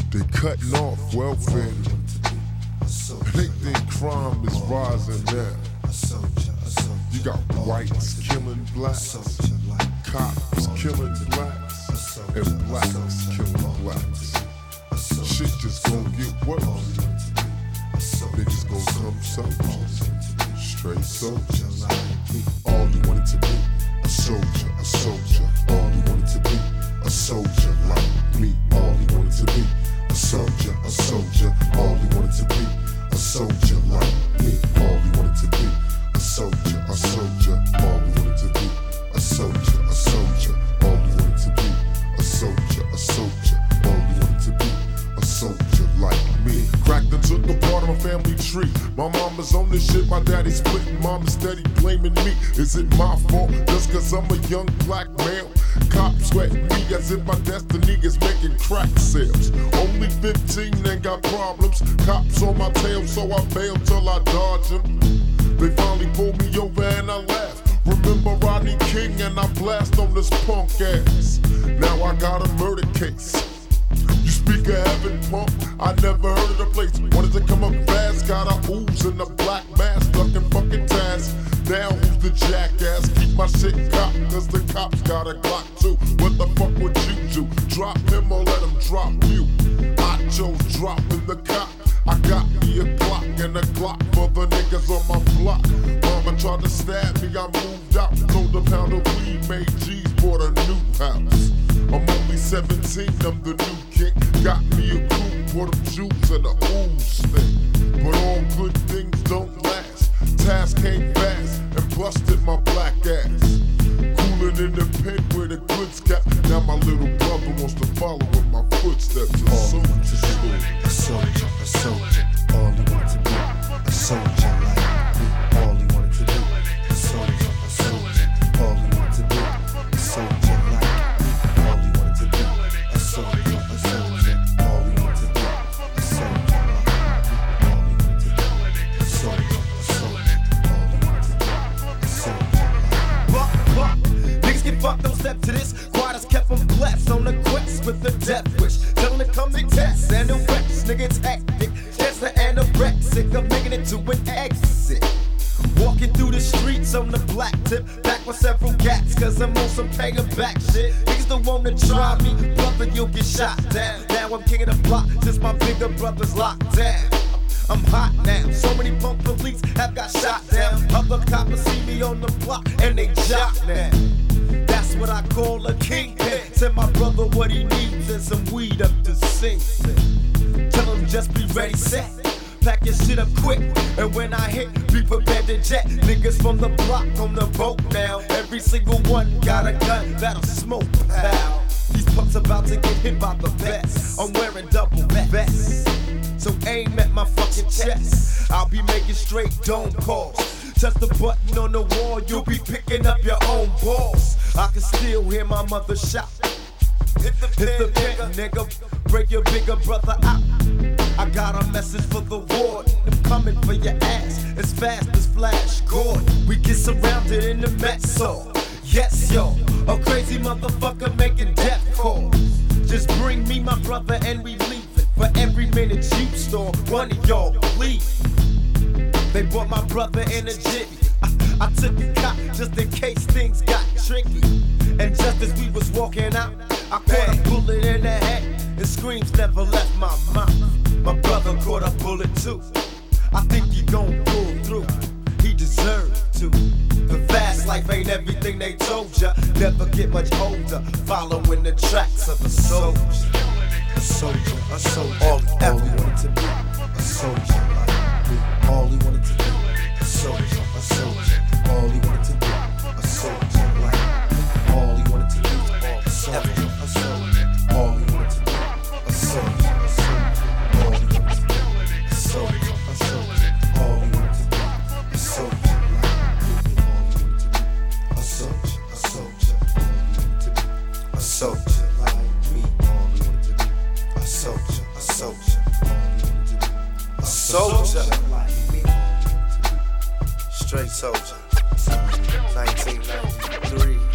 They cutting off welfare. And they think crime is rising now. You got whites killing blacks, cops killing blacks, and blacks killing blacks. Shit just gonna get worse. Niggas gonna come soldiers, straight soldiers. All he wanted to be, a soldier, a soldier. All he wanted to be, a soldier like me. All he wanted to be, a soldier, a soldier. All he wanted to be, a soldier like me. All he wanted to be, a soldier, a soldier. All he wanted to be, a soldier, a soldier. All he wanted to be, a soldier, a soldier. All he wanted to be, a soldier like me. Cracked into the part of my family tree. My mama's on this shit, my daddy's splitting. Mama's steady blaming me. Is it my fault just cause I'm a young black male? Cops sweating me as if my destiny is making crack sales. Only 15 ain't got problems. Cops on my tail, so I bail till I dodge them. They finally pulled me over and I laugh. Remember Rodney King and I blast on this punk ass. Now I got a murder case. You speak of heaven, punk, I never heard of the place. Wanted to come up fast, got a ooze in a black mask, ducking fucking tasks. Now who's the jackass? Keep my shit cocked, cause the cops got a Glock too. What the fuck would you do? Drop him or let him drop you? I chose dropping the cop. I got me a Glock and a Glock for the niggas on my block. Mama tried to stab me, I moved out. Sold a pound of weed, made G's, bought a new house. I'm only 17, I'm the new king. Got me a crew, put them Jews in the ooze thing. But all good things don't last. Task came fast and busted my black ass. Coolin' in the pen where the goods got. Now my little brother wants to follow in my footsteps. A soldier, a soldier, a soldier. All he wanted to be, a soldier like me. All he wanted to be, a soldier, a soldier. All he wanted to be, a soldier like me. All he wanted to be, a soldier, a soldier. All he wanted to be, a soldier like me. All he wanted to be, a soldier, a soldier. All he wanted to be, a soldier like me. Niggas get fucked, don't step to this. Quadas kept them blessed on the quest with the death wish. Tell them to come to test and the rest. Nigga, it's hectic. It's the anorexic of making it to an exit. Walking through the streets on the black tip. Back with several gats, cause I'm on some paying back shit. Niggas don't wanna try me, brother, you'll get shot down. Now I'm king of the block, since my bigger brother's locked down. I'm hot now, so many punk police have got shot down. Other coppers see me on the block and they jock now. That's what I call a kingpin. Tell my brother what he needs and some weed up to sing. Tell him just be ready, set. Pack your shit up quick, and when I hit, be prepared to jet. Niggas from the block on the boat now. Every single one got a gun that'll smoke, pal. These punks about to get hit by the best. I'm wearing double vests, so aim at my fucking chest. I'll be making straight dome calls. Touch the button on the wall, you'll be picking up your own balls. I can still hear my mother shout. Hit the pen, nigga, break your bigger brother out. I got a message for the warden. I'm coming for your ass as fast as Flash Gordon. We get surrounded in the Met hall. Yes, yo, a crazy motherfucker making death calls. Just bring me my brother and we leave it. For every minute you store, one of y'all bleed. They brought my brother in a jitty. I took a cop just in case things got tricky. And just as we was walking out, I caught a bullet in the head, and screams never left my mouth. My brother caught a bullet too. I think he gon' pull through. He deserved to. The fast life ain't everything they told ya. Never get much older, following the tracks of a soldier. A soldier, a soldier. All he wanted to be, a soldier like me. All he wanted to be, a soldier, a soldier. All he wanted to be, a soldier like me. All he wanted to be, a soldier, a soldier. All he wanted to be, a soldier, a soldier. All he wanted to be, a soldier, a soldier. All he wanted to be, a soldier like me. All he wanted to be, a soldier, a soldier. All he wanted to be, a soldier like me. All he wanted to be, a soldier, a soldier. All he wanted to be, a soldier like me. All he wanted to be, straight soldier. 1993.